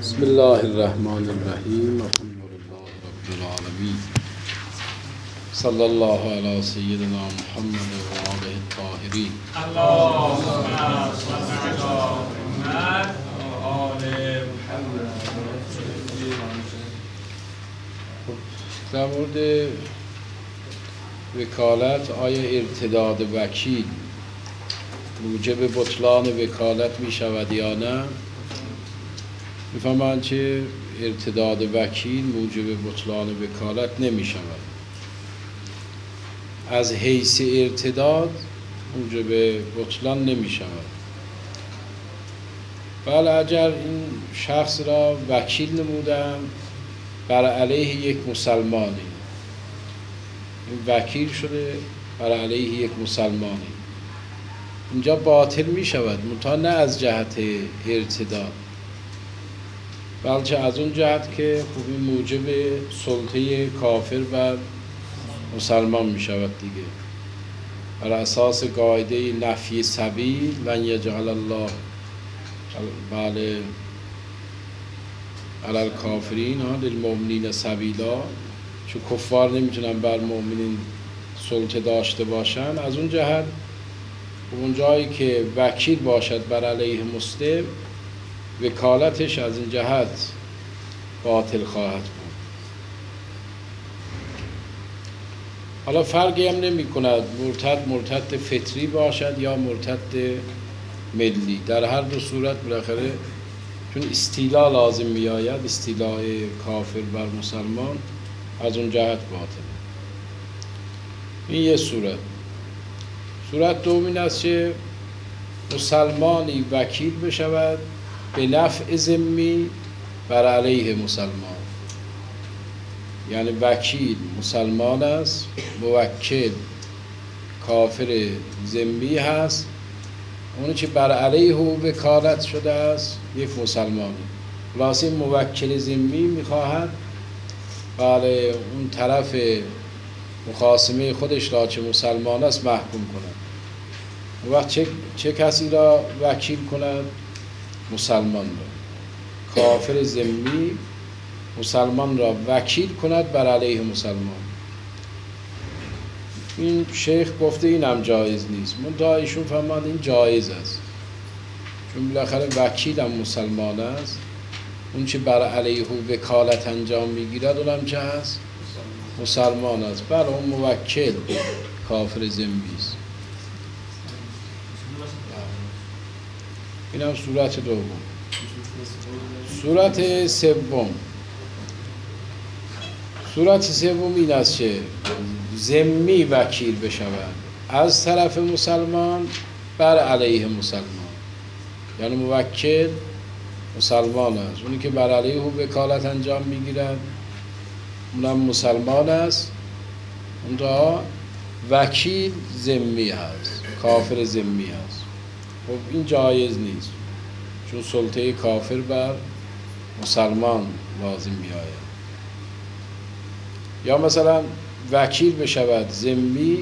بسم الله الرحمن الرحیم. الحمد لله رب العالمین. صلی الله علی سیدنا محمد و آله الطاهرین. اللهم صل علی محمد و آل محمد. در مورد وکالت، آیا ارتداد وکیل موجب بطلان وکالت می شود یا نه؟ میفهمند که ارتداد وکیل موجب بطلان وکالت نمی شود. از حیث ارتداد موجب بطلان نمی شود. بله، اگر این شخص را وکیل نمودن بر علیه یک مسلمانی، این وکیل شده بر علیه یک مسلمانی، اینجا باطل می شود، منتها نه از جهت ارتداد، بلکه از اون جهت که خوبی موجب سلطه کافر بر مسلمان می شود دیگه. بر اساس قاعده نفی سبیل لن یجعل الله بله علی الکافرین للمؤمنین سبیلا، چون کفار نمیتونن بر مؤمنین سلطه داشته باشن. از اون جهت اون جایی که وکیل باشد بر علیه مسلم، وکالتش از این جهت باطل خواهد بود. حالا فرقی هم نمی کند مرتد فطری باشد یا مرتد ملی، در هر دو صورت بالاخره چون استیلا لازم می آید، استیلاء کافر بر مسلمان، از اون جهت باطل. این یه صورت. صورت دوم این است که مسلمانی وکیل بشود به نفع ذمی بر علیه مسلمان، یعنی وکیل مسلمان است، موکل کافر ذمی هست، اونی که بر علیه او وکالت شده است یک مسلمانی. خلاصه موکل ذمی میخواهد بله اون طرف مخاصمه خودش را چه مسلمان است محکوم کند. اون وقت چه کسی را وکیل کند؟ مسلمان را. کافر ذمی مسلمان را وکیل کند بر علیه مسلمان. این شیخ گفته این هم جایز نیست، منتها ایشون فهمند این جایز است، چون بالاخره وکیل هم مسلمان است، اون چه بر علیه وکالت انجام میگیرد اونم چه هست؟ مسلمان است. بله اون موکل کافر ذمی است. این هم صورت دوم. صورت سوم این است که ذمی وکیل بشود از طرف مسلمان بر علیه مسلمان، یعنی موکل مسلمان است، اونی که بر علیه وکالت انجام میگیرد اونم مسلمان است، اونجا وکیل ذمی هست، کافر ذمی هست. خب این جایز نیست، چون سلطه کافر بر مسلمان لازم می آید. یا مثلا وکیل بشود ذمی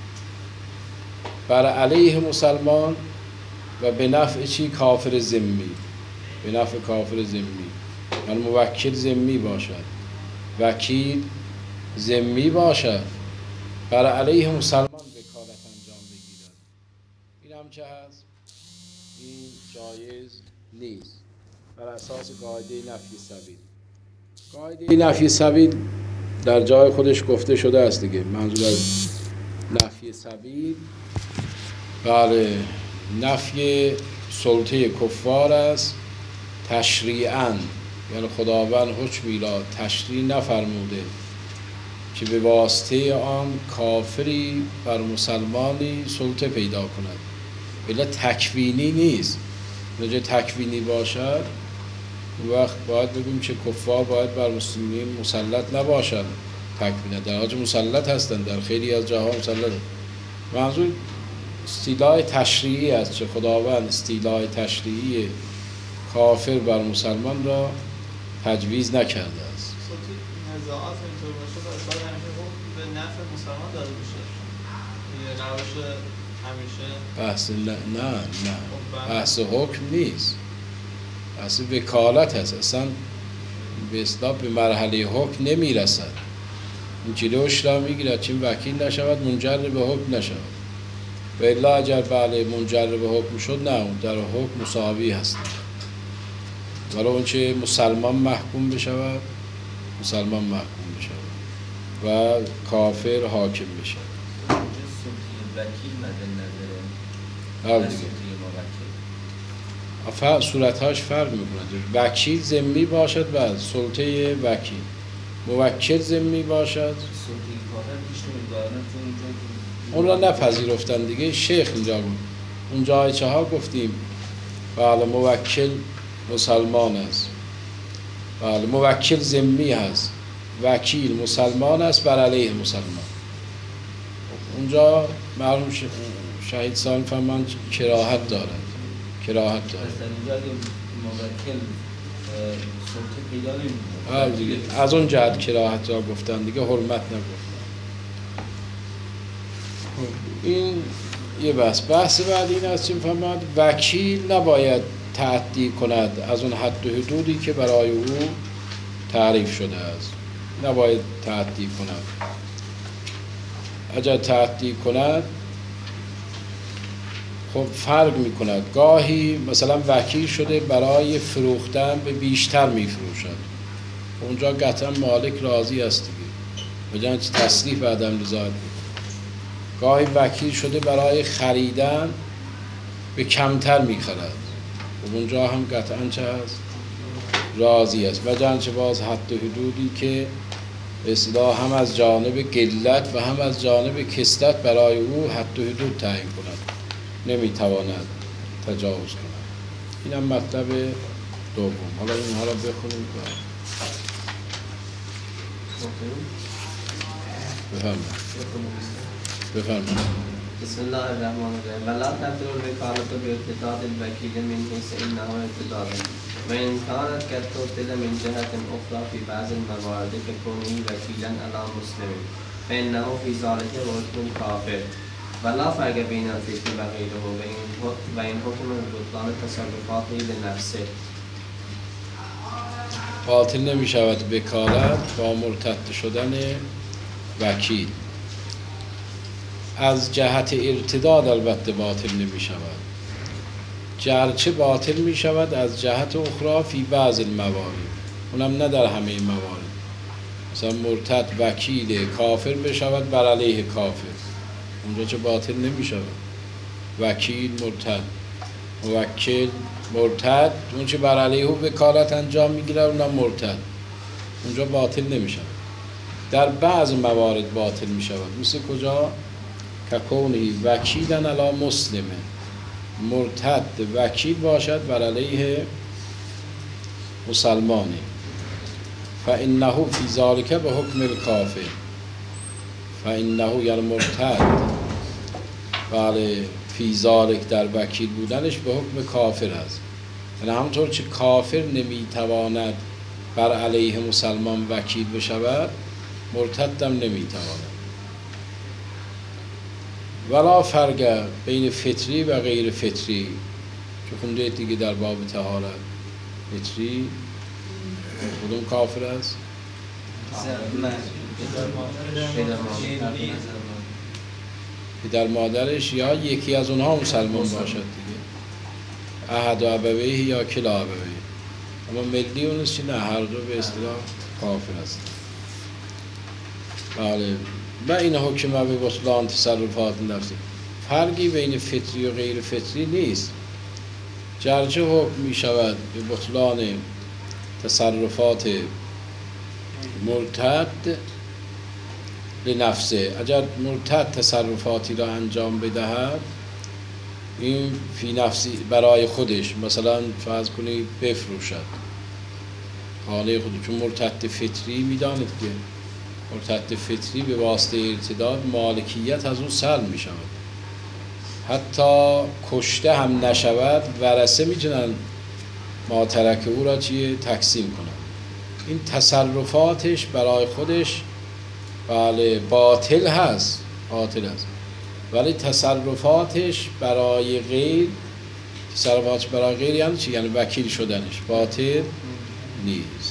بر علیه مسلمان و به نفع چی؟ کافر ذمی، به نفع کافر ذمی، یعنی موکل ذمی باشد، وکیل ذمی باشد، بر علیه مسلمان وکالت انجام بگیرد. این هم چه هست؟ این جایز نیست بر اساس قاعده نفی سبیل. قاعده نفی سبیل در جای خودش گفته شده است دیگه. منظور از نفی سبیل بله نفی سلطه کفار است تشریعاً، یعنی خداوند حکمی را تشریع نفرموده که به واسطه آن کافری بر مسلمانی سلطه پیدا کند. بلا تکوینی نیست. اونجا تکوینی باشد اون وقت باید بگیم که کفار باید بر مسلمین مسلط نباشند تکوینه، در حاج مسلط هستند، در خیلی از جاها مسلط. منظور استیلاء تشریعی است که خداوند استیلاء تشریعی کافر بر مسلمان را تجویز نکرده است. نزاعات اینطور باشه باید همیشه به نفع مسلمان داره باشه، روش همیشه بحث نه بحث حکم نیست، اصلا وکالت هست، اصلا به اصطلاح به مرحله حکم نمیرسد. این جلوش را میگیرد چون وکیل نشود منجر به حکم نشود. و الا اگر بله منجر به حکم شد، نه اون در حکم مساوی هست. ولی اون چه مسلمان محکوم بشود، مسلمان محکوم بشود و کافر حاکم بشود. وکیل مد نظره حال دیگه صورتهاش فرق میکنه. وکیل ذمی باشد و سلطه وکیل، موکل ذمی باشد اون را نپذیرفتن دیگه. شیخ اینجا بود، اون جای چه ها گفتیم بله موکل مسلمان است، بله موکل ذمی هست، وکیل مسلمان است بر علیه مسلمان. اونجا مرحوم شهید سالم فرمان کراهت دارد، کراهت دارد. موکل سلطه پیدا نمی‌کنه دیگه از اون جهت کراهت را گفتن دیگه، حرمت نگفتن. این یه بحث بعد این است که فرماد وکیل نباید تعدی کند از اون حد و حدودی که برای او تعریف شده است، نباید تعدی کند. اگر تعدی کند خب فرق می کند. گاهی مثلا وکیل شده برای فروختن به بیشتر می فروشد، اونجا قطعا مالک راضی است دیگه، بجانب تصریف عدم رضایت. گاهی وکیل شده برای خریدن به کمتر می خرد، اونجا هم قطعا چه هست؟ راضی است. بجانب باز حد و حدودی که به اصطلاح هم از جانب قلت و هم از جانب کثرت برای او حد و حدود تعیین کند، نمیتواند تجاوز کند. این هم مطلب دوم. حالا اینها را بخونیم. بفرمایید. بسم الله الرحمن الرحیم. ولا تبدل الوکالة بارتداد الوکیل من حیث انه ارتداد و ان كانت قد تبدل من جهة اخرى في بعض الموارد ككونه وكيلا على مسلم فانه في ذلك حكم كافر ولا فرق بين الفقه وغيره و این حکم بطلان تصرفاته لنفسه. باطل نمی شود وکالت با مرتد شدن وکیل. از جهت ارتداد البته باطل نمی شود، گرچه باطل می شود از جهت اخرى فی بعض الموارد، اونم نه در همه موارد. مثلا مرتد وکیل کافر بشود بر علیه کافر، اونجا چه باطل نمی شود. وکیل مرتد، موکل مرتد، اون چه بر علیه وکالت انجام میگیره اونم مرتد، اونجا باطل نمی شود. در بعض موارد باطل می شود. مثل کجا؟ ککونی وکیلا علی مسلمه، مرتد وکیل باشد بر علیه مسلمانی، فانه فی ذلک به حکم الکافر، فانه یعنی مرتد بله فی ذلک در وکیل بودنش به حکم کافر است. یعنی همونطور که کافر نمیتواند بر علیه مسلمان وکیل بشود، مرتد هم نمیتواند. ولا فرق بین فطری و غیر فطری، که خونده دیگه در باب طهارت. فطری کدوم کافر است؟ پدر مادرش یا یکی از اونها مسلمان باشد دیگه، احد و ابویه یا کلا ابویه. اما ملی اونست که نه، هر دو به اصطلاح کافر است. بله. و این حکم به بطلان تصرفات نفسی، فرقی بین فطری و غیر فطری نیست. گرچه حکم می شود به بطلان تصرفات مرتد لنفسه، اگر مرتد تصرفاتی را انجام بدهد این فی نفسی برای خودش، مثلا فرض کنید بفروشد خانه خودش، چون مرتد فطری میدانید که مرتد فطری به واسطه ارتداد مالکیت از اون سلب می شود، حتی کشته هم نشود ورثه میتونن ما ترک او را تقسیم کنند. این تصرفاتش برای خودش بله باطل هست، باطل هست، ولی تصرفاتش برای غیر صرفاتش برای غیر یعنی چی؟ یعنی وکیل شدنش باطل نیست.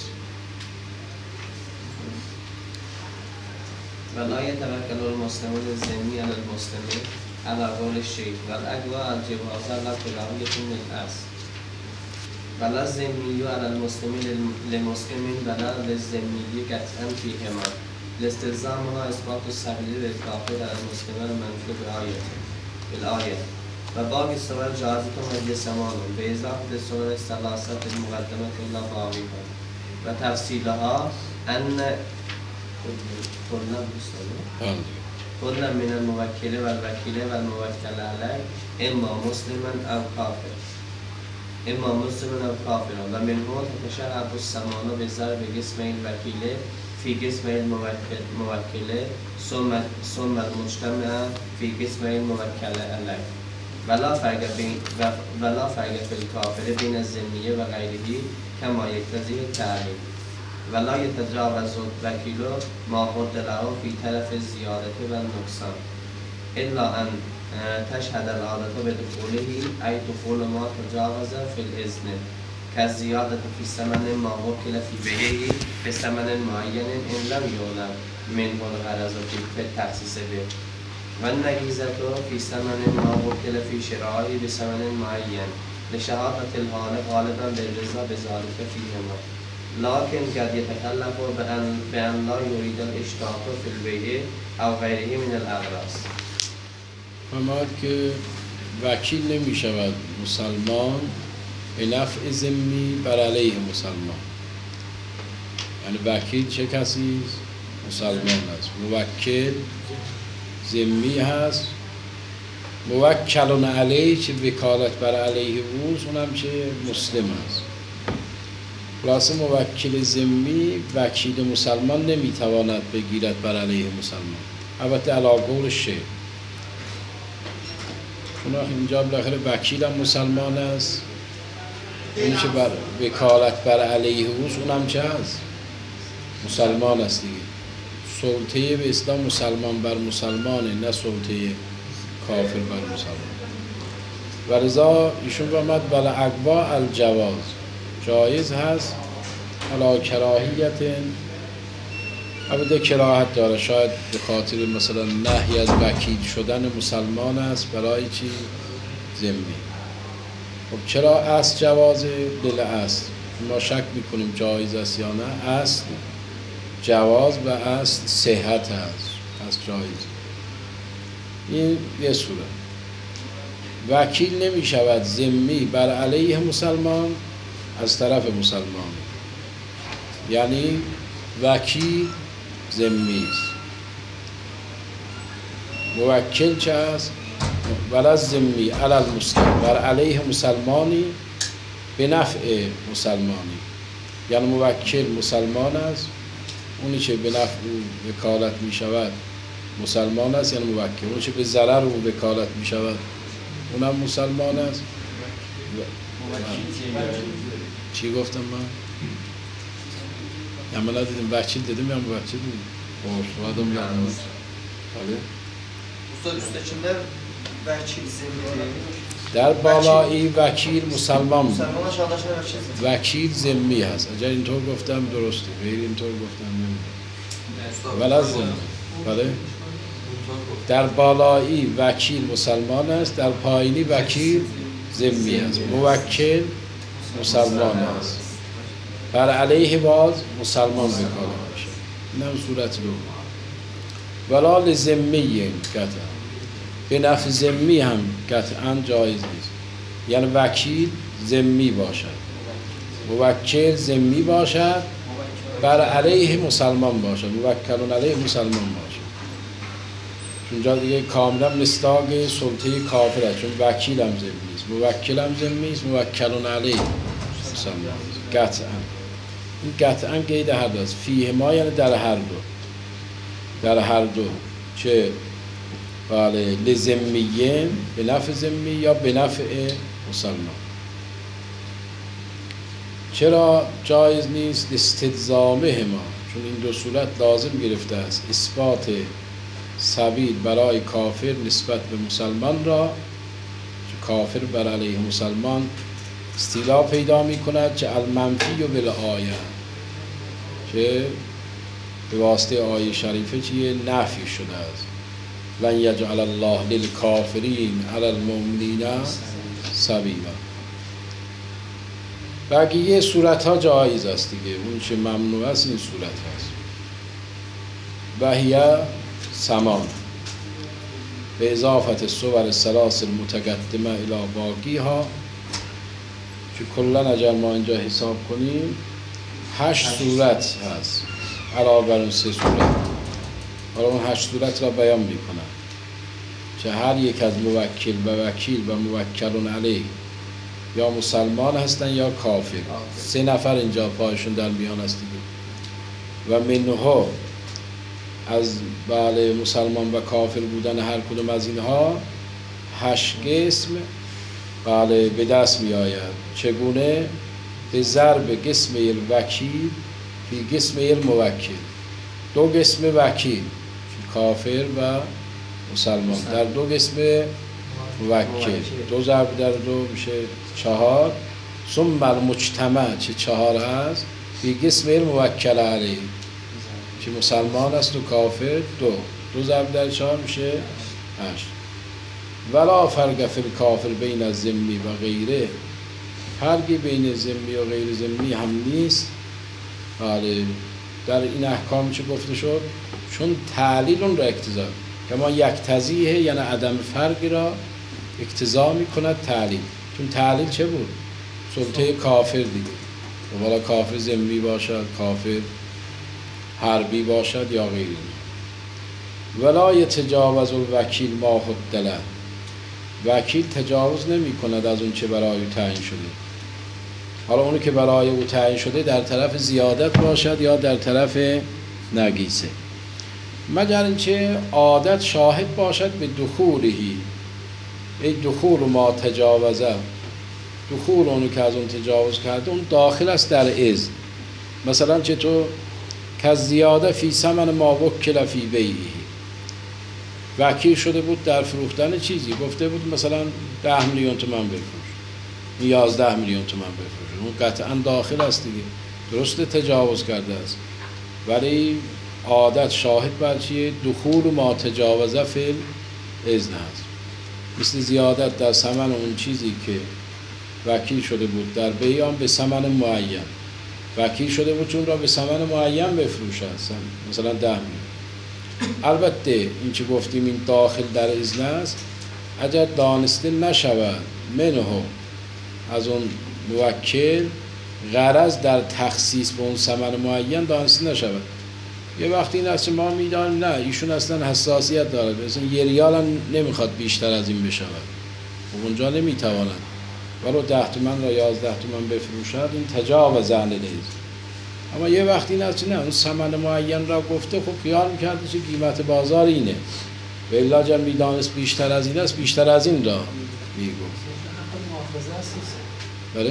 ولا يتوكل المسلمون الذمي على المسلمين على قول الشيخ والأقوى الجواز على كراهية الأصل ولا الذمي على المسلمين لمسلم ولا للذمي قطعا فيهما لاستلزامها إثبات السبيل للكافر على المسلم المنفي بالآية وباقي السؤال جازة وهي سمان بإضافة السنن الثلاثة المقدمة إلى باقيها وتفصيلها أن كل من الموكل والوكيل والموكل عليه إما مسلما أو كافر إما مسلما أو كافرا ومنه تتشعب السمان بضرب جسم الوكيل في جسم الموكل ثم المجتمع في جسم الموكل عليه ولا فرق في الكافر بين الذمي وغيره كما يقتضي التعليم ولا يتجاوز الوكيل ما حد له في طرف الزيادة والنقصان إلا أن تشهد العادة بدخوله أي دخول ما تجاوز في الإذن كالزيادة في ثمن ما وكل في بيعه بثمن معين إن لم يعلم منه الغرض في التخصيص به والنجيزة في ثمن ما وكل في شرائه بثمن معين لشهادة الحال غالبا بالرضا بذلك فيهما لكن قد يتكلف بأن لا يريد الاشتراك في البيع أو غيره من الأغراض. فرمود که وکیل نمی شود مسلمان به نفع ذمی بر علیه مسلمان. یعنی وکیل چه کسی است؟ مسلمان است. موکل ذمی هست. موکلون علیه چه وکالت بر علیه اوست اونم چه مسلم است. خلاصه موکل ذمی وکیل مسلمان نمیتواند بگیرد بر علیه مسلمان. البته علی قول شیخ، چون اینجا بالاخره وکیل هم مسلمان است، اون که بر وکالت بر علیه اوست اونم چه هست؟ مسلمان است دیگه. سلطه به اسلام مسلمان بر مسلمانه، نه سلطه کافر بر مسلمان. و رضا ایشون فرمود بل اقوا الجواز، جایز هست علی کراهیت، البته کراهت داره، شاید به خاطر مثلا نهی از وکیل شدن مسلمان است برای چی؟ ذمی. خب چرا اصل جوازه؟ دل اصل ما شک میکنیم جایز است یا نه. اصل جواز و اصل صحت هست، اصل جایز. این یه صورت. وکیل نمی شود ذمی بر علیه مسلمان از طرف مسلمان، یعنی وکیل ذمی است. موکل چه است؟ ولا ذمی علی المسلم بر علیه مسلمانی به نفع مسلمانی، یعنی موکل مسلمان است، اونی که به نفع او وکالت می شود مسلمان است، یعنی موکل. اونی که به ضرر او وکالت می شود اونم مسلمان است. چی گفتم من؟ یا من ندیدیم وکیل دیدیم یا موکل دیدیم؟ خوشوادم یادم است. Usta üsttekinde vekil zimmi. در بالایی وکیل مسلمان بود. Müslüman aşağıdaşlar vekil. وکیل ذمی هست. اگر اینطور گفتم درسته، غیر اینطور گفتم نمیدونم. ولی ذمی. بله؟ در بالایی وکیل مسلمان است، در پایینی وکیل ذمی است. موکل مسلمان است، بر علیه باز مسلمان وکالت میشه. اینم صورت دوم. ولا لذمی قطعا، به نفع ذمی هم قطعا جایز نیست. یعنی وکیل ذمی باشد، موکل ذمی باشد، بر علیه مسلمان باشد، موکلون علیه مسلمان باشد. چون دیگه کاملا مصداق سلطه کافر است، چون وکیل هم ذمی است، موکل هم ذمی است، موکلون علیه مسلمان است. قطعا این قطعا قید هر دو است. فیه ما یعنی در هر دو، در هر دو، چه بله لذمیین به نفع ذمی یا به نفع مسلمان. چرا جایز نیست؟ استلزامه ما، چون این دو صورت لازم گرفته است اثبات سبیل برای کافر نسبت به مسلمان را، کافر بر علیه مسلمان استیلا پیدا می کند که المنفی و بالآیه، که به واسطه آیه شریفه چیه؟ نفی شده است. لن یجعل الله للکافرین علی المؤمنین سبیلا. بقیه صورت ها جایز است دیگه، اون چه ممنوع است این صورت هست. و هی سمان به اضافت صور الثلاث المتقدمه الی باقیها، که کلا اگر ما اینجا حساب کنیم 8 صورت هست علاوه بر اون 3 صورت. حالا اون 8 صورت را بیان میکنم که هر یک از موکل و وکیل و موکلون علیه یا مسلمان هستن یا کافر. 3 نفر اینجا پایشون در میان است دیگه. و منها از بله مسلمان و کافر بودن هر کدوم از اینها 8 قسم بله به دست می آید. چگونه؟ به ضرب قسم الوکیل فی قسم الموکل. 2 قسم وکیل کافر و مسلمان در 2 قسم موکل، 2 ضرب در 2 میشه 4. ثم المجتمع چه 4 هست فی قسم الموکل علیه، که مسلمان است و کافر 2 ضرب در 4 میشه 8. ولا فرق فی الکافر بین الذمی و غیره، فرقی بین ذمی و غیر ذمی هم نیست. بله در این احکام چه گفته شد؟ چون تعلیل اون را اقتضا، که ما یک تضییه یعنی عدم فرقی را اقتضا می کند تعلیل. چون تعلیل چه بود؟ سلطه کافر دیگه، والا کافر ذمی باشد، کافر حربی باشد یا غیره. ولا یتجاوز الوکیل ما حد له، وکیل تجاوز نمی کند از اون چه برای او تعیین شده. حالا اونی که برای او تعیین شده در طرف زیادت باشد یا در طرف نقیصه، مگر اینکه عادت شاهد باشد به دخولهی، ای دخول ما تجاوزه، دخول اونی که از اون تجاوز کرده اون داخل است در اذن. مثلا چطور؟ که زیاده فی ثمن ما وکل فی بیعه، وکیل شده بود در فروختن چیزی، گفته بود مثلا 10 میلیون تومان بفروش، 11 میلیون تومان بفروش، اون قطعا داخل است دیگه، درسته تجاوز کرده است، ولی عادت شاهد بر چیه؟ دخول ما تجاوزه فی الاذن هست. مثل زیادت در ثمن اون چیزی که وکیل شده بود در بیع به ثمن معین، وکیل شده بود چون را به ثمن معین بفروشه، مثلا 10 میلیون. البته این چه گفتیم این داخل در اذن است، اگر دانسته نشود منه از اون موکل غرض در تخصیص به اون ثمن معین دانسته نشود. یه وقتی این است که ما میدانیم نه ایشون اصلا حساسیت داره، مثلا 1 ریال هم نمیخواد بیشتر از این بشود، اونجا نمیتواند ولو 10 تومن را 11 تومن بفروشد، این تجاوز عن الاذن. اما یه وقتی این است که نه اون ثمن معین را گفته، خب خیال میکرده که قیمت بازار اینه، و الا جا میدانست بیشتر از این است، بیشتر از این را میگفت. بله؟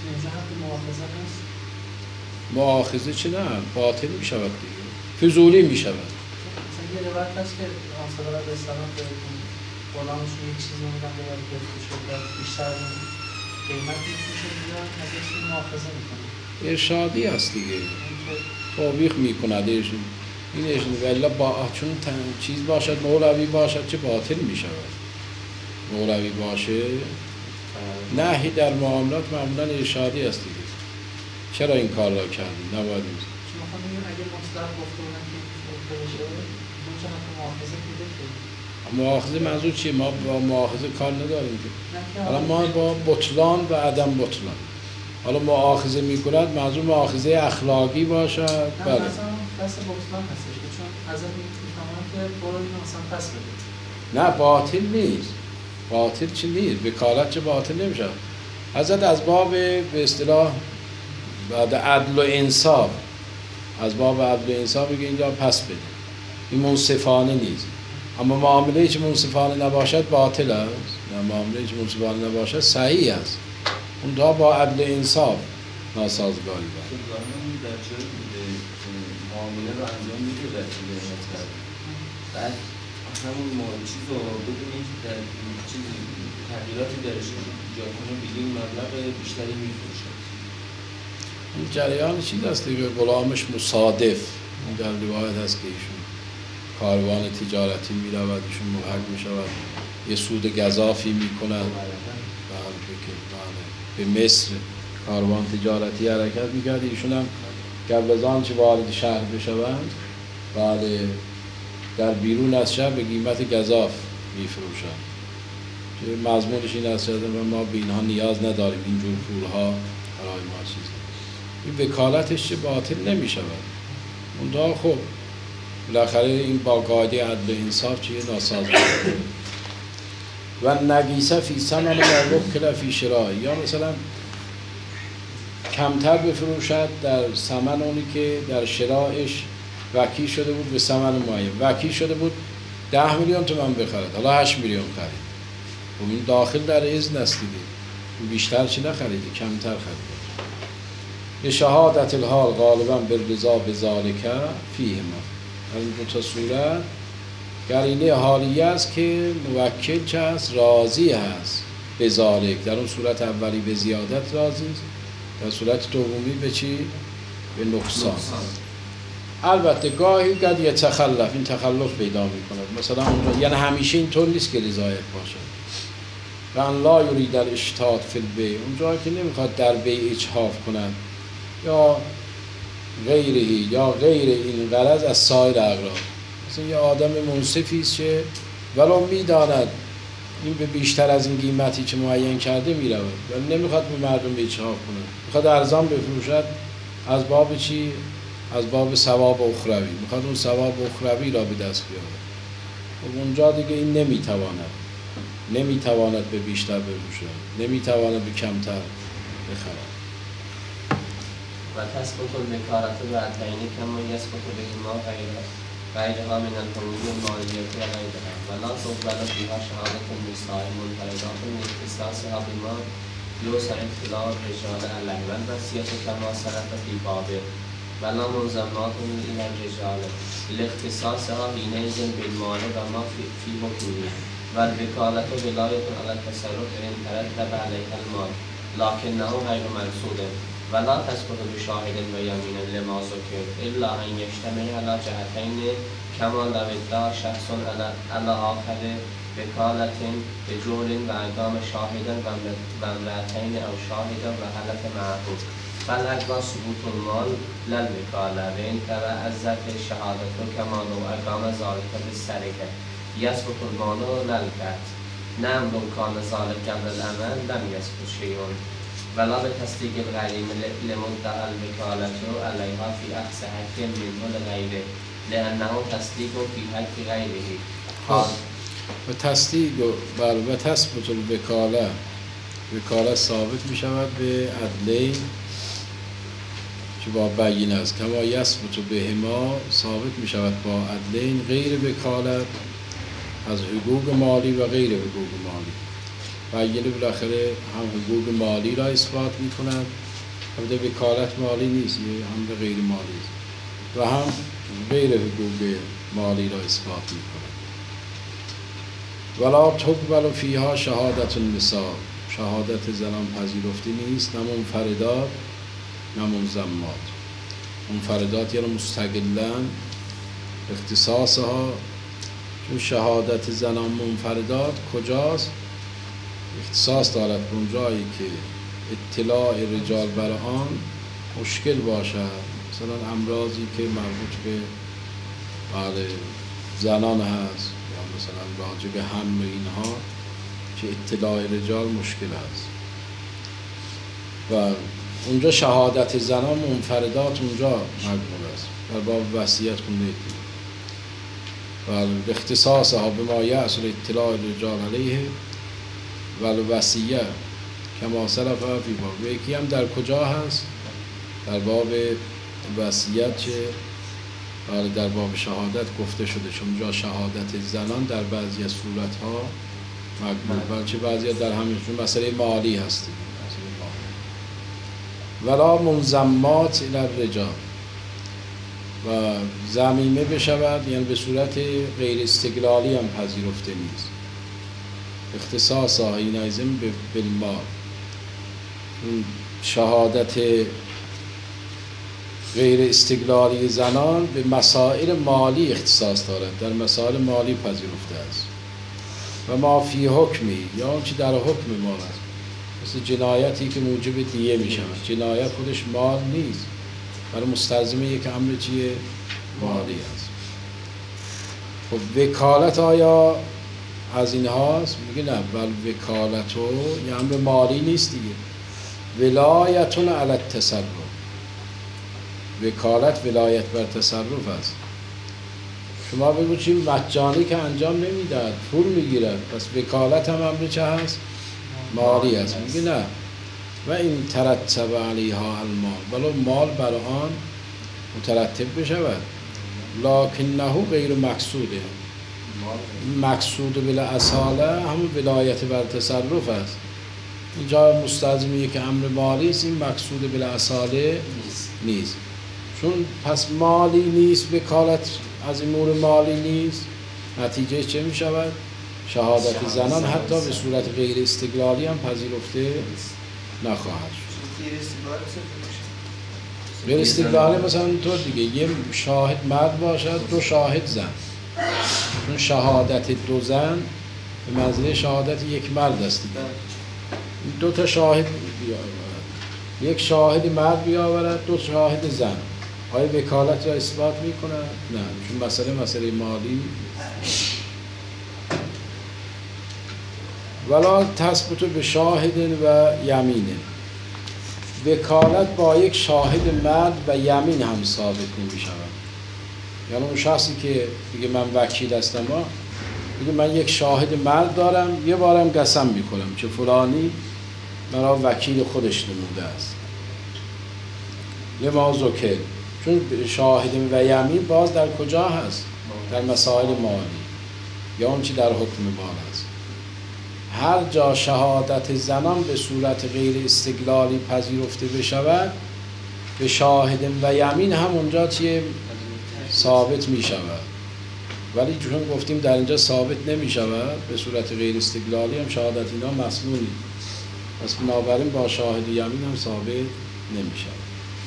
مؤاخذه چه نه؟ باطل میشود دیگه، فضولی میشود. مثلا یه روایت هست که آنصار علیه السلام به غلامشون یک چیز نمیدن باید بفروشه و بیشتر قیمت میفروشه میدن، از این چیز مؤاخذه میکنه. ارشادی هست دیگه، توبیخ میکند ایشون. این ایشون ولی چون چیز باشد مولوی باشد چه باطل میشود. مولوی باشه نهی در معاملات معمولا ارشادی هست دیگه. چرا این کار را کردی؟ نباید این چون میگم اگه مطلق گفته بودن که بشه اون چه حتی مؤاخذه میده که مؤاخذه منظور چیه؟ ما با مؤاخذه کار نداریم که. حالا ما با بطلان و عدم بطلان. حالا مؤاخذه میکند منظور مؤاخذه اخلاقی باشد. بله. مثلا بحث بطلان هستش که چون ازت میفهمن که برو اینو مثلا پس بده. نه باطل نیست. باطل چی نیست؟ وکالت چه باطل نمیشه. حضرت از باب به اصطلاح بعد عدل و انصاف، از باب عدل و انصاف میگه اینجا پس بده، این منصفانه نیست. اما معامله که منصفانه نباشد باطل است، نه معامله که منصفانه نباشد صحیح است، اون دا با عدل و انصاف ناسازگاری داره. در جای معامله رو انجام میده وکیل بعد همون چیز رو ببینید در چیز تغییراتی درش ایجاد کنه به این مبلغ بیشتری میفروشه. این جریان چیز است دیگه، غلامش مصادف. این در روایت هست که ایشون کاروان تجارتی می رود، ایشون ملحق می شود، یه سود گزافی می کند، به مصر کاروان تجارتی حرکت می کرد. ایشون هم قبل از آنچه وارد شهر بشوند، بله، در بیرون از شهر به قیمت گزاف می فروشند. مضمونش این است و ما به اینها نیاز نداریم، اینجور پولها برای ما چیز. این وکالتش چه باطل نمی شود. اونجا خب بالاخره این با قاعده عدل انصاف چیه ناسازگار و نگیسه فی ثمن و وکل فی شراء، یا مثلا کمتر بفروشد در ثمن اونی که در شرایش وکیل شده بود به ثمن معین. وکیل شده بود 10 میلیون تومان بخرد، حالا 8 میلیون خرید. و این داخل در اذن است دیگه، بیشتر چی نخریده، کمتر خرید. به شهادت الحال غالبا بالرضا بذالک فیهما. از این دو تا صورت قرینه حالیه است که موکل چه است؟ راضی هست به ذالک. در اون صورت اولی به زیادت راضی است، در صورت دومی به چی؟ به نقصان. البته گاهی قد یتخلف، این تخلف پیدا می‌کند. مثلا اونجا یعنی همیشه اینطور نیست که رضایت باشد. و ان لا یرید الاشتات فی البیع، اونجا که نمیخواد در بیع اجحاف کند یا غیرهی یا غیر این غرض از سایر اغراض. مثلا یه آدم منصفی است که ولو میداند این به بیشتر از این قیمتی که معین کرده میرود ولی نمیخواد به مردم اجحاف کند، میخواد ارزان بفروشد. از باب چی؟ از باب ثواب اخروی، میخواد اون ثواب اخروی را به دست بیاورد. و اونجا دیگه این نمیتواند به بیشتر بفروشد، نمیتواند به کمتر بخرد. و تثبت الوکالة بعدین کما یثبت بهما غیرها من الحقوق المالیة غیرها و لا تقبل فیها شهادة النساء منفردات لاختصاصها بما یوسع اطلاع الرجال علیه و الوصیة کما سلف فی بابه و لا منضمات الی الرجال لاختصاصها حینئذ بالمال و ما فی حکمه و الوکالة ولایة علی التصرف ان ترتب علیها المال لکنه غیر منصود ولا تثبت بشاهد و یمین لما ذکر الا ان یجتمع علی جهتین کما لو ادعا شخص علی آخر وکالة بجور و اقام شاهدا و امرأتین او شاهدا و حلف معه فالاقوا ثبوت المال للوکالة و ان تعذرت شهادت کما لو اقام ذلك بالسرقة یثبت المال للقطع نعم لو کان ذلك قبل العمل لم یثبت شیء ولا به تصدیق الغریم لمدعی الوکالة علیها فی اخذ حق منه لغیره لانه تصدیق فی حق غیره. و تصدیق و تثبت الوکالة، وکالت ثابت می شود به عدلین که با بینه است، کما یثبت بهما ثابت می شود با عدلین غیر وکالت از حقوق مالی و غیر حقوق مالی. بینه بالاخره هم حقوق مالی را اثبات می کند، البته وکالت مالی نیست، هم غیر مالی است، و هم غیر حقوق مالی را اثبات می کند. ولا تقبل فیها شهادت النساء، شهادت زنان پذیرفته نیست، نه منفردات نه منضمات. منفردات یعنی مستقلاً اختصاصها، چون شهادت زنان منفردات کجاست؟ اختصاص دارد به اون جایی که اطلاع رجال بر آن مشکل باشد، مثلا امراضی که مربوط به زنان هست یا مثلا راجع به حمل اینها که اطلاع رجال مشکل هست و اونجا شهادت زنان منفردات اونجا مقبول است. در باب وصیت خونده و اختصاصها به ما یأصل اطلاع رجال علیه و الوصیه کما سلف فی باب. و یکی هم در کجا هست؟ در باب وصیت که در باب شهادت گفته شده، چون اونجا شهادت زنان در بعضی از صورتها مقبول، بلکه بعضی در همین مسئله مالی هست. ولا منضمات الی الرجال و ضمیمه بشود، یعنی به صورت غیر استقلالی هم پذیرفته نیست. اختصاص حینئذ بالمال. اون شهادت غیر استقلالی زنان به مسائل مالی اختصاص دارد، در مسائل مالی پذیرفته است. و ما فی حکمی، یا اون چی در حکم مال است، مثل جنایتی که موجب دیه می شود. جنایت خودش مال نیست، برای مستلزم یک امر چیه؟ مالی است. خب وکالت آیا از این هاست؟ میگه نه، بل وکالتو یه امر مالی نیست دیگه. ولایتون علی التصرف، وکالت ولایت بر تصرف است. شما بگو چی مجانی که انجام نمیداد، پول میگیرد، پس وکالت هم امر چه هست؟ مالی است. میگه نه، و این ترتب علیها المال، ولو مال بر آن مترتب بشود، لکنه غیر مقصوده. مقصود بالاصاله همون ولایت بر تصرف است. اینجا مستلزم یک امر مالی است، این مقصود بالاصاله نیست. چون پس مالی نیست، وکالت از امور مالی نیست، نتیجه چه می شود؟ شهادت زنان حتی به صورت غیر استقلالی هم پذیرفته نخواهد شد. غیر استقلالی مثلا اینطور دیگه، یه شاهد مرد باشد، دو شاهد زن. چون شهادت دو زن به منزله شهادت یک مرد است دیگه. دو تا شاهد بیاورد، یک شاهد مرد بیاورد، دو شاهد زن، آیا وکالت را اثبات میکنه؟ نه، چون مسئله مالی. ولا تثبت به شاهد و یمین، وکالت با یک شاهد مرد و یمین هم ثابت نمی شود. یعنی اون شخصی که بگه من وکیل هستم، بگه من یک شاهد مرد دارم، یه بارم قسم میکنم که فلانی مرا وکیل خودش نموده است، لما ذکر. چون شاهد و یمین باز در کجا هست؟ در مسائل مالی یا اون چی در حکم مال است. هر جا شهادت زنان به صورت غیر استقلالی پذیرفته بشود، به شاهد و یمین هم اونجا چیه؟ ثابت می شود. ولی چون گفتیم در اینجا ثابت نمی شود، به صورت غیر استقلالی هم شهادت اینا مسئولی، پس بنابراین با شاهد و یمین هم ثابت نمی شود.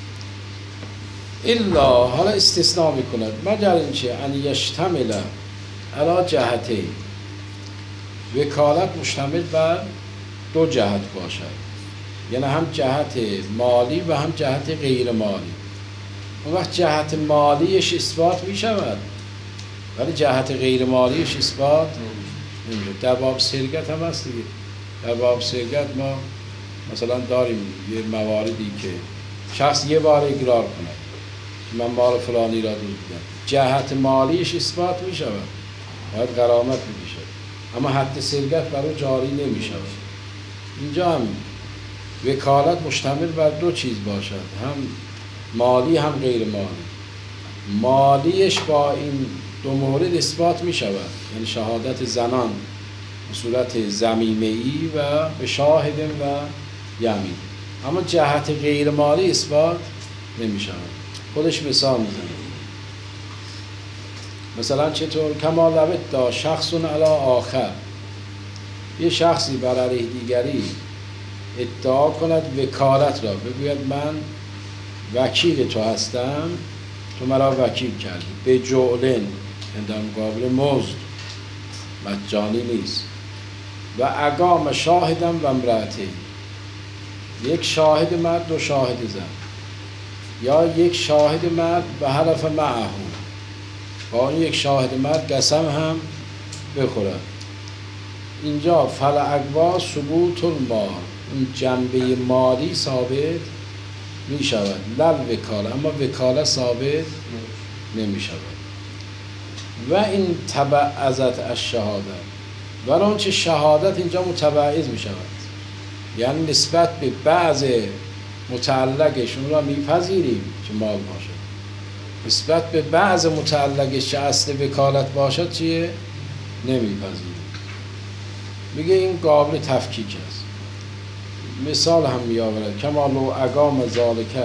الا، حالا استثناء میکند، مگر اینکه ان یشتمل علی جهتین، وکالت مشتمل بر دو جهت باشد، یعنی هم جهت مالی و هم جهت غیر مالی. اون وقت جهت مالیش اثبات می شود، ولی جهت غیر مالیش اثبات نمی شود. در باب سرقت هم هست دیگه. در باب سرقت ما مثلا داریم یه مواردی که شخص یه بار اقرار کنه من مال فلانی را دزدیدم، جهت مالیش اثبات می شود، باید غرامت بکشد، اما حد سرقت برای جاری نمی شود. اینجا هم وکالت مشتمل بر دو چیز باشد، هم مالی هم غیر مالی. مالیش با این دو مورد اثبات می شود، یعنی شهادت زنان به صورت ضمیمه‌ای و به شاهد و یمین، اما جهت غیر مالی اثبات نمی شود. خودش مثال میزنه، مثلا چطور؟ کما لبت دا شخص علی آخر، یه شخصی بر علیه دیگری ادعا کند وکالت را، بگوید من وکیل تو هستم، تو مرا وکیل کردی، به جعلن، در مقابل مزد، مجانی نیست. و اقام شاهدم و امرأتین، یک شاهد مرد دو شاهد زن، یا یک شاهد مرد به حلف معه، با این یک شاهد مرد قسم هم بخورد. اینجا فلعقوا ثبوت المال، اون جنبه مالی ثابت می شود، لل وکاله، اما وکاله ثابت نمی شود. و این تبعزت الشهاده، ولی آنچه شهادت اینجا متبعض می شود، یعنی نسبت به بعض متعلقشون را میپذیریم که مال باشد، نسبت به بعض متعلقش که اصل وکالت باشد چیه؟ نمیپذیریم. میگه این قابل تفکیک است. مثال هم میآورد، کما لو اقام ذالکه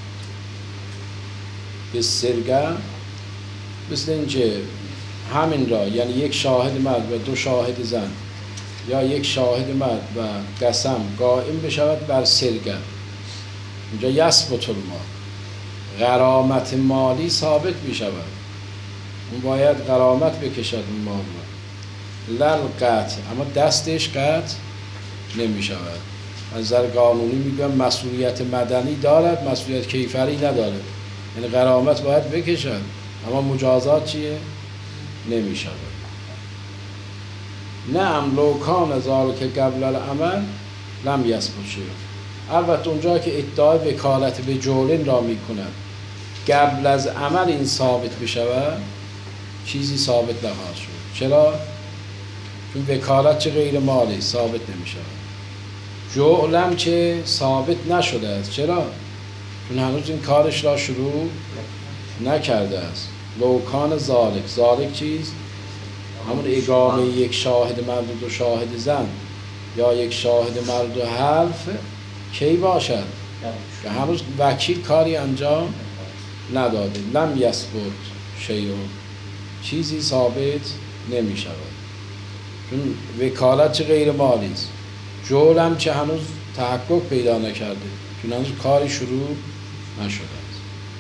به سرقه، مثل اینکه همین را، یعنی یک شاهد مرد و دو شاهد زن یا یک شاهد مرد و قسم قائم بشود بر سرگرد، اینجا یثبت المال، غرامت مالی ثابت می شود. اون باید غرامت بکشد اون مال را، لل قطع، اما دستش قطع نمی شود. از نظر قانونی میگم مسئولیت مدنی دارد، مسئولیت کیفری ندارد، یعنی غرامت باید بکشد اما مجازات چیه؟ نمی شود. نعم لو کان ذلک قبل العمل لم یثبت شیء. البته اونجا که ادعای وکالت به جولن را میکند قبل از عمل این ثابت بشود، چیزی ثابت نخواهد شد. چرا؟ چون وکالت چه غیر مالی ثابت نمی شود. جولم چه ثابت نشده است. چرا؟ چون هنوز این کارش را شروع نکرده است. لوکان ذالک چیز؟ همون اقامه یک شاهد مرد و دو شاهد زن یا یک شاهد مرد و حلف کی باشد؟ که هنوز وکیل کاری انجام نداده. لم یثبت شیء، چیزی ثابت نمی شود. چون وکالت چه غیر مالی است. جول هم چه هنوز تحقق پیدا نکرده، چون هنوز کاری شروع نشده است.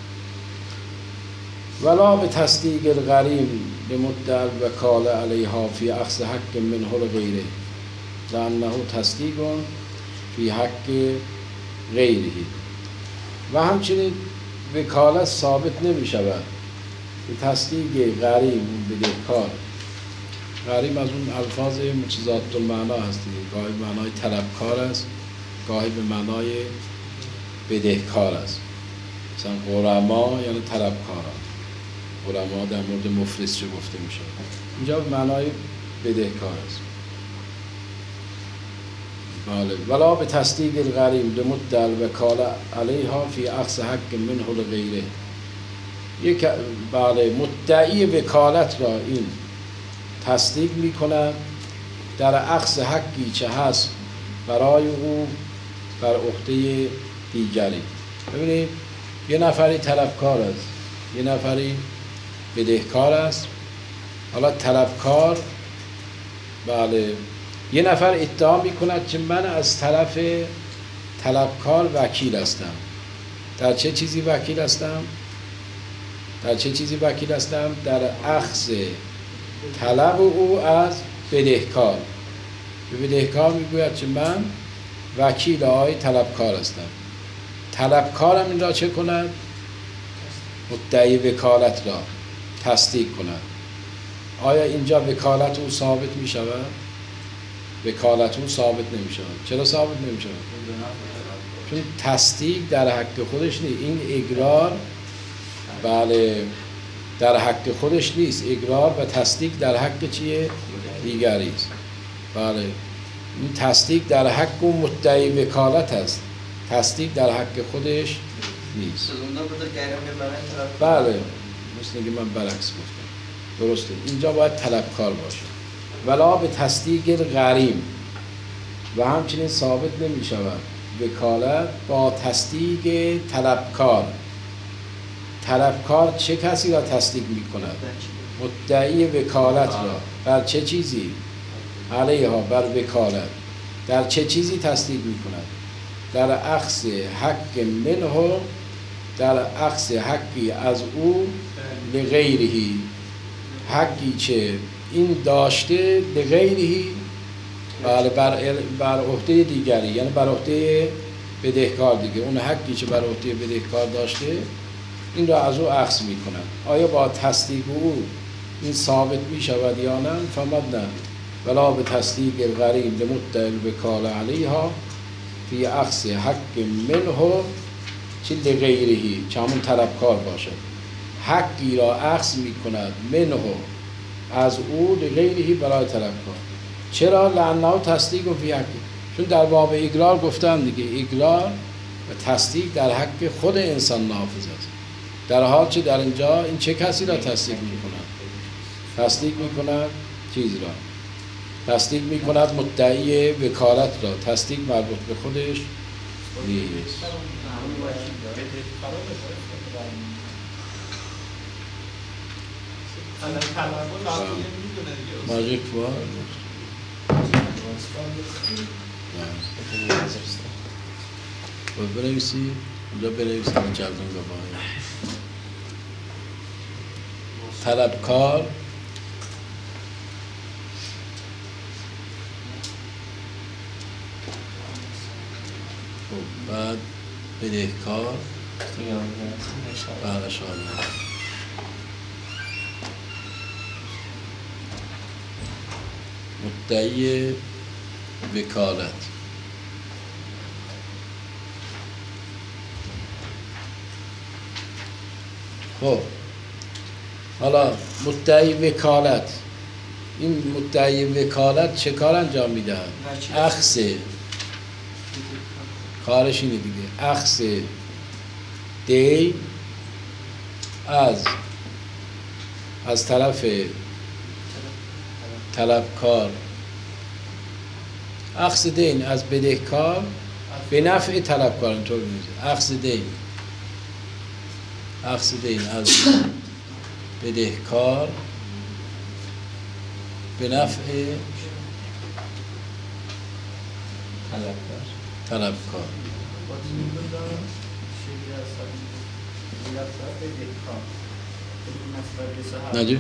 ولا به تصدیق الغریم لمدعی الوکاله علیها فی اخذ حق منه لغیره لانه تصدیق فی حق غیره. و همچنین وکالت ثابت نمی شود به تصدیق غریم، اون بدهکار. غریم از اون الفاظ متضاد المعنا هست، گاهی به معنای طلبکار است، گاهی به معنای بدهکار است. مثلا غرما یعنی طلبکاران، غرما در مورد مفلس چه گفته می شود، اینجا به معنای بدهکار است. بله. ولا به تصدیق الغریم لمدعی الوکاله علیها فی اخذ حق منه لغیره. یک بله مدعی وکالت را این تصدیق می کند در اخذ حقی چه هست برای او بر عهده دیگری. ببینید یه نفری طلبکار است، یه نفری بدهکار است. حالا طلبکار، بله، یه نفر ادعا می کند که من از طرف طلبکار وکیل هستم. در چه چیزی وکیل هستم؟ در چه چیزی وکیل هستم؟ در اخذ طلب او از بدهکار. به بدهکار میگوید که من وکیل آقای طلبکار هستم. طلبکارم این را چه کند؟ مدعی وکالت را تصدیق کند. آیا اینجا وکالت او ثابت می شود؟ وکالت او ثابت نمی شود. چرا ثابت نمی شود؟ چون تصدیق در حق خودش نیست. این اقرار، بله، در حق خودش نیست. اقرار و تصدیق در حق چیه؟ دیگری است. بله، این تصدیق در حق و مدعی وکالت است. تصدیق در حق خودش نیست. بله، مثل که من برعکس گفتم. درسته. اینجا باید طلبکار باشه. ولا به تصدیق غریم. و همچنین ثابت نمی شود وکالت با تصدیق طلبکار. طلبکار چه کسی را تصدیق می کند؟ مدعی وکالت را. بر چه چیزی؟ علیها، بر وکالت. در چه چیزی تصدیق می کند؟ در اخذ حق منه، در اخذ حقی از او لغیرهی، حقی چه این داشته لغیرهی، بله، بر عهده دیگری، یعنی بر عهده بدهکار دیگه. اون حقی چه بر عهده بدهکار داشته این را از او اخذ می کنند. آیا با تصدیق او این ثابت می شود یا نه؟ فهمد نه. ولا به تصدیق الغریم لمدعی الوکاله علیها فی اخذ حق منه چه لغیرهی، چه همون طلبکار باشد، حقی را اخذ می کند منه از او لغیرهی، برای طلبکار. چرا؟ لانه تصدیق فی حقی. چون در باب اقرار گفتم دیگه، اقرار و تصدیق در حق خود انسان نافذ است. در حال چه در اینجا این چه کسی را تصدیق می کند؟ تصدیق می کند چیز را، تصدیق می کند مدعی وکالت را. تصدیق مربوط به خودش نیست. ماجیک باید بنویسی اونجا بنویسی من جلدون گفاهی طلبکار بعد بدهکار بله شاید مدعی وکالت خب حالا مدعی وکالت این مدعی وکالت چه کار انجام میدهد؟ اخذ کارش اینه دیگه اخذ دی از طرف طلبکار اخذ دین از بدهکار به نفع طلبکار اینطور میشه اخذ دین از بدهکار به نفع طلبکار نجی؟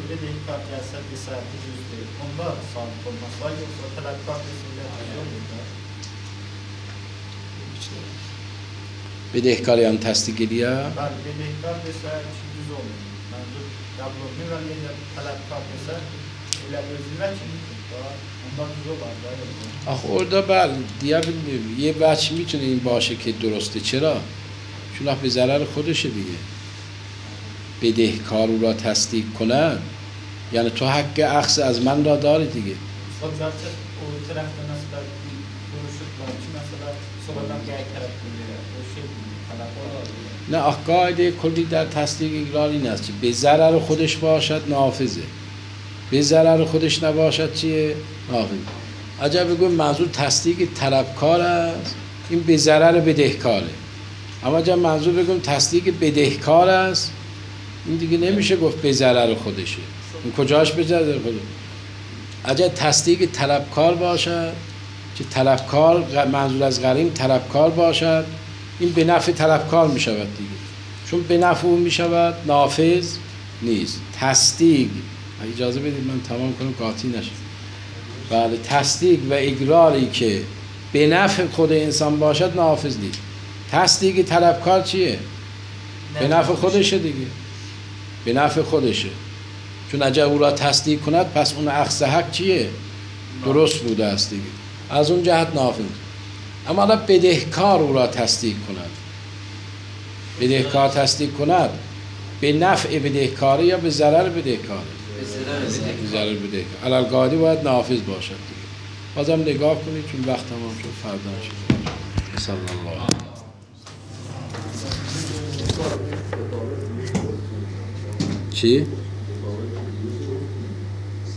بدهکار yani tasdik ediyor. Bedehkar mesela düz oluyor. Manzur tablonu ve talebkar mesela öyle özüne çünkü ondan düz olan آخه orada بله دیگه یه بچه میتونه این باشه که درسته چرا؟ چون به ضرر خودشه دیگه بدهکار او را تصدیق کند یعنی تو حق اخذ از من را داری دیگه zaten o tarafta mesela konuşup var ki mesela sonradan diğer taraf buluyor. O şey talep نه آخه قاعده کلی در تصدیق اقرار این است که به ضرر خودش باشد نافذه به ضرر خودش نباشد چیه؟ نافذه اگر بگویم منظور تصدیق طلبکار است این به ضرر بدهکاره اما اگر منظور بگویم تصدیق بدهکار است این دیگه نمیشه گفت به ضرر خودشه این کجاش به ضرر خودشه اگر تصدیق طلبکار باشد که طلبکار منظور از غریم طلبکار باشد این به نفع طلبکار می شود دیگه چون به نفع اون می شود نافذ نیست تصدیق اجازه بدید من تمام کنم قاطی نشه بله تصدیق و اقراری که به نفع خود انسان باشد نافذ نیست تصدیق طلبکار چیه؟ به نفع خودشه دیگه به نفع خودشه چون اگر او را تصدیق کند پس اون اخذ حق چیه؟ درست بوده است دیگه از اون جهت نافذ اما حالا بدهکار او را تصدیق کند بدهکار تصدیق کند به نفع بدهکاره یا به ضرر بدهکاره؟ به ضرر بدهکاره علالقاعده باید نافذ باشد دیگه بازم نگاه کنید چون وقت تمام شد فردا نشد صلی الله چی؟